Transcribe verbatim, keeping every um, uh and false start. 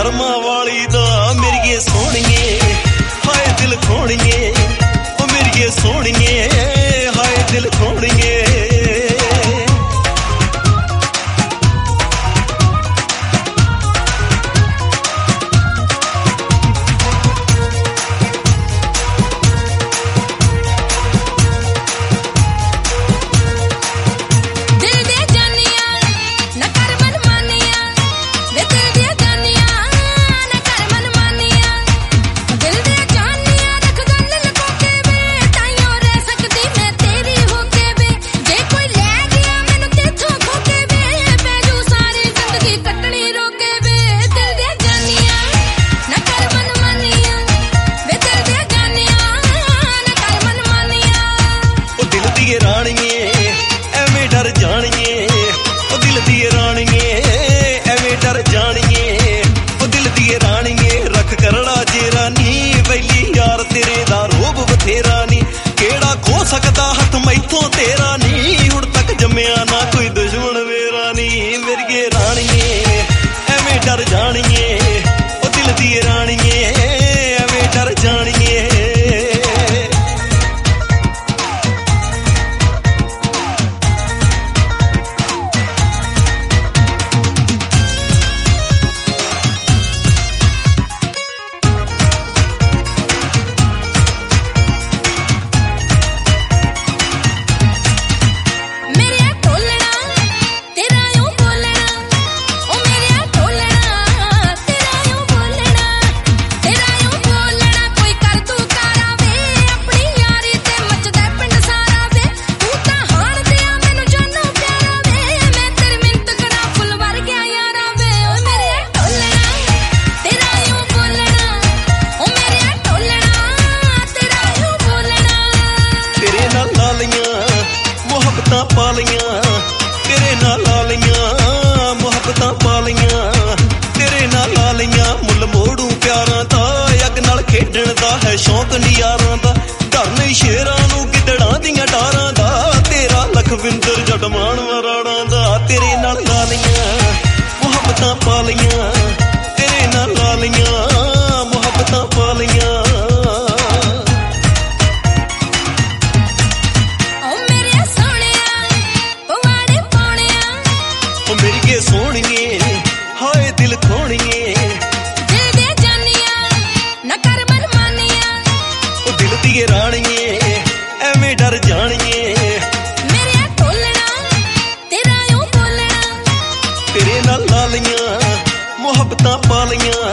ਕਰਮਾਂ ਵਾਲੀ ਦਾ ਮੇਰੀਏ ਸੋਹਣੀਏ ਹਾਏ ਦਿਲ ਖੋਣੀਏ ਉਹ ਮੇਰੀਏ ਸੋਹਣੀਏ ਹਾਏ ਦਿਲ ਖੋਣੀਏ ਸਕਦਾ ਹੱਥ ਮੈਥੋਂ ਤੇਰਾ ਨੀ ਹੁਣ ਤੱਕ ਜੰਮਿਆ ਨਾ ਕੋਈ ਦੁਸ਼ਮਣ ਮੇਰਾ ਨੀ ਮੇਰੀਏ ਰਾਣੀਏ ਐਵੇਂ ਡਰ ਜਾਣੀਏ ਉਹ ਦਿਲ ਦੀ ਰਾਣੀਏ ਐਵੇਂ ਡਰ ਜਾਣੀਏ ਮੁਹੱਬਤਾਂ ਪਾ ਲਈਆਂ ਤੇਰੇ ਨਾਲ ਲਾ ਲਈਆਂ ਮੁਹੱਬਤਾਂ ਪਾ ਲਈਆਂ ਤੇਰੇ ਨਾਲ ਲਾ ਲਈਆਂ ਮੁੱਲ ਮੋੜੂ ਪਿਆਰਾਂ ਦਾ ਅੱਗ ਨਾਲ ਖੇਡਣ ਦਾ ਹੈ ਸ਼ੌਂਕ ਨਿਆਰਾਂ ਦਾ ਡਰ ਨਹੀਂ ਸ਼ੇਰਾਂ ਨੂੰ ਗਿੱਦੜਾਂ ਦੀਆਂ ਡਾਰਾਂ ਦਾ ਤੇਰਾ ਲਖਵਿੰਦਰ ਜਟਮਾਨ ਮਰਾੜਾਂ ਦਾ ਤੇਰੇ ਨਾਲ ਲਾ ਲਈਆਂ ਮੁਹੱਬਤਾਂ ਪਾ ਲਈਆਂ ਤੇਰੇ ਨਾਲ ਲਾ ਲਈਆਂ ਮੁਹੱਬਤਾਂ ਪਾ ਲਈਆਂ ਮੇਰੀਏ ਸੋਹਣੀਏ ਹਾਏ ਦਿਲ ਖੋਣੀਏ ਦਿਲ ਦੇ ਜਾਨੀਆਂ ਨਾ ਕਰ ਮਨਮਾਨੀਆਂ ਉਹ ਦਿਲ ਦੀ ਰਾਣੀਏ ਐਵੇਂ ਡਰ ਜਾਣੀਏ ਮੇਰੇ ਢੋਲਣਾ ਤੇਰਾ ਓ ਬੋਲਣਾ ਤੇਰੇ ਨਾਲ ਲਾ ਲਈਆਂ ਮੁਹੱਬਤਾਂ ਪਾ ਲਈਆਂ